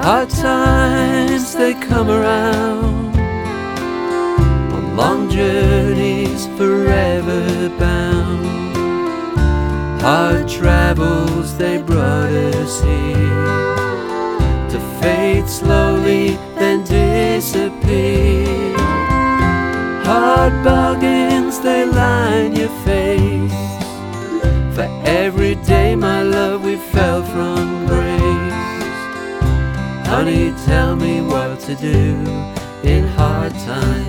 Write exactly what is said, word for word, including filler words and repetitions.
Hard times, they come around on long journeys forever bound. Hard travels, they brought us here to fade slowly, then disappear. Hard bargains, they line your face. For every day, my love, we fell from grace. Honey, tell me what to do in hard times.